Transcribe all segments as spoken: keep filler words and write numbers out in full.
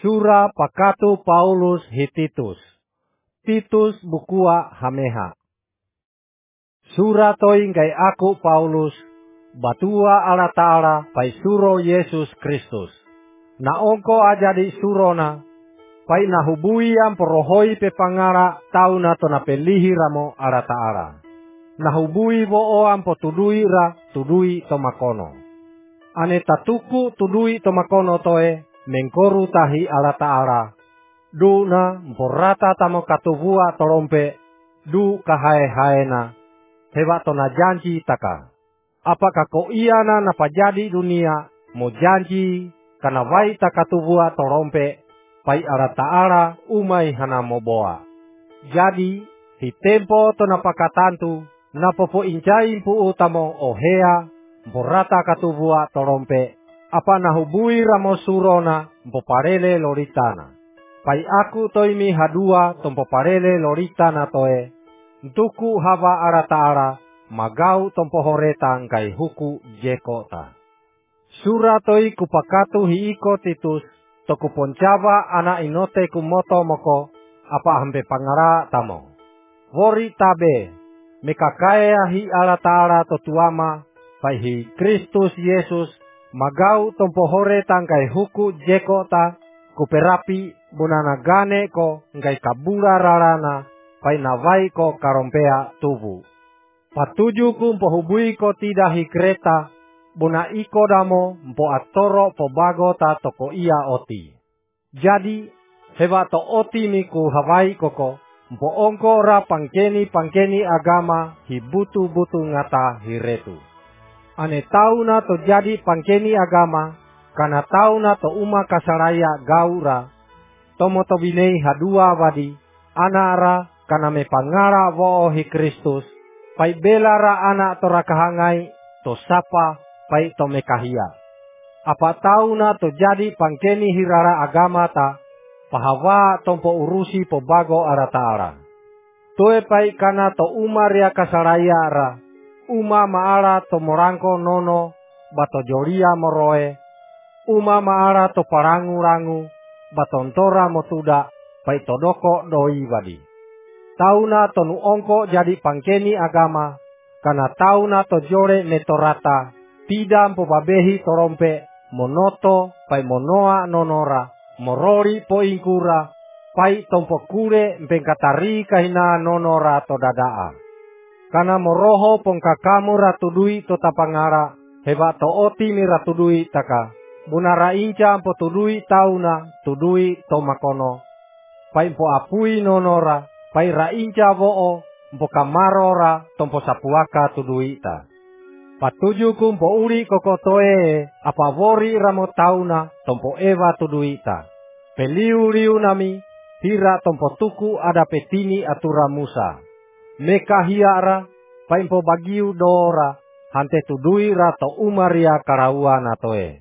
Sura pakatu Paulus hi Titus. Titus bukua hameha. Sura toi ngai aku Paulus, batua ala Ta'ala pai suro Yesus Kristus. Na ongko ajadi surona, pai na hubui am porohoi pe pangara tau na to na pelihi ramo ala Ta'ala. Na hubui bo am po tudui ra tudui tomakono. Ane tatuku tudui tomakono toe, mengkoru tahi ala Ta'ala. Du na mporata tamo katuvua torompe, du kahae haena, hewa tona janji taka. Apakah ko iana na pajadi dunia, mo janji, kana vai takatuvua torompe, pai ala Ta'ala umai hana moboa. Jadi, hi tempo tona pakatantu, na popo incai mpu utamo ohea, mporata katuvua torompe, apa na hubui ramo surona mpoparele loritana. Pai aku toimi hadua tompoparele loritana toe, ntuku hava ara Ta'ala magau tompohoreta ngai huku jekota. Sura toi kupakatu hiiko Titus, toku poncava ana inote kumoto moko, apa hambe pangara tamo. Wori tabe, mekakaya hi ala Ta'ala totuama, pai hi Kristus Yesus, magau tompohoreta ngai huku jekota, kuperapi bunana gane ko ngai kabura rarana, pai nawai ko karompea tubu. Patuju ku mpohubui ko tidak hi kereta, buna iko damo mpo atoro po bago ta toko ia oti. Jadi, hewa to oti miku hawai koko, mpo ongko ra pangkeni pangkeni agama hi butu butu ngata hiretu. Ane tau na to jadi pangkeni agama, kana tau na to uma kasaraya gaura, tomo to binei hadua wadi, anara kana me pangara wo hi Kristus, pai belara anak to rakahangai, to sapa, pai to mekahia. Apa tau na to jadi pangkeni hirara agama ta, pahawa tompo urusi po bago ara Ta'ala. Toe pai kana to uma ria kasaraya ra, uma maara to morangko nono, bato joria moroe, uma maara to parangu-rangu, batontora motuda, pai todoko doi wadi. Tauna to nuongko jadi pangkeni agama, kana tauna to jore netorata, tidak mpobabehi torompe, monoto, pai monoa nonora, morori po ingkura, pai tompokure mpengkatari kahina nonora to dadaa. Kana moroho pongkakamu ratudui to tapangara, heba to oti mi ratudui taka. Bunara inca mpo tudui tauna, tudui tomakono. Pai mpo apui nonora, pai ra inca bo'o, mpo kamarora, tompo sapuaka tudui ta. Patuju ku mpo uri kokotoe, apa wori ramo tauna, tompo eva tudui ta. Peliu riu nami, hira tompo tuku ada petini atura Musa. Meka hiara, pai mpo bagiu dora, hante tudui rato umaria karawana toe.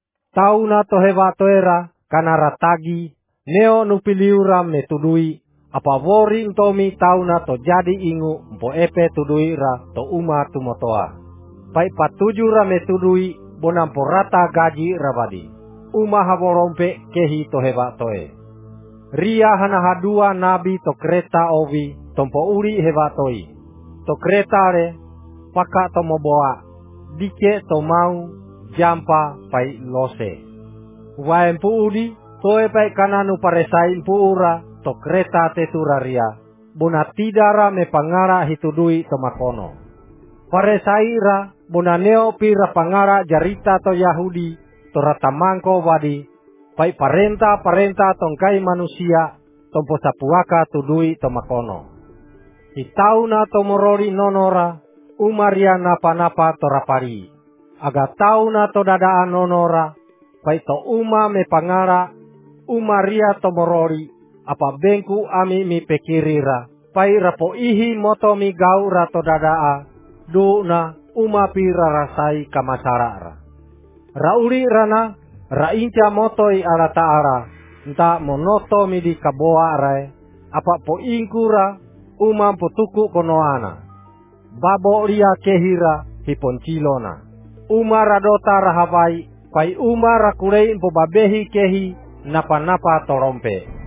Tau na to hewa toera, kana ratagi, neo nupiliura me tudui, apa wori untomi tau na to jadi ingu, mpo epe tudui ra to uma tumotoa. Pai patuju ra me tudui, bonampo rata gaji rabadi, uma haborompe kehi to hewa toe. Ria hana hadua nabi to kereta ovi, tompo uri hewa toi. To kereta re, paka to moboa, dike to mau, jampa pai lose. Wae mpu udi, toe pai kananu paresai mpu ura, to kereta teturaria, bona tidara me pangara hitudui tomakono. Paresai ra, bona neo pira pangara jarita to Yahudi, to ratamangko wadi, pai parenta parenta tongkai manusia, tompo sapuaka tudui tomakono. Itauna tomorori nonora, umaria napa-napa torapari. Aga tau na to dadaan nonora, pai to uma me pangara, umaria to morori, apa bengku ami mi pekirira, pai rapo ihi moto mi gaura to dadaa, du na uma pira rasai kamasarara. Rauri rana, rainca motoi ala Ta'ala, nta monoto mi di kaboa rai, apa po ingkura, uma potuku konoana. Babo ria kehira hiponcilona. Uma radota rahavai, pai uma rakurei mpo babehi kehi, napa-napa torompe.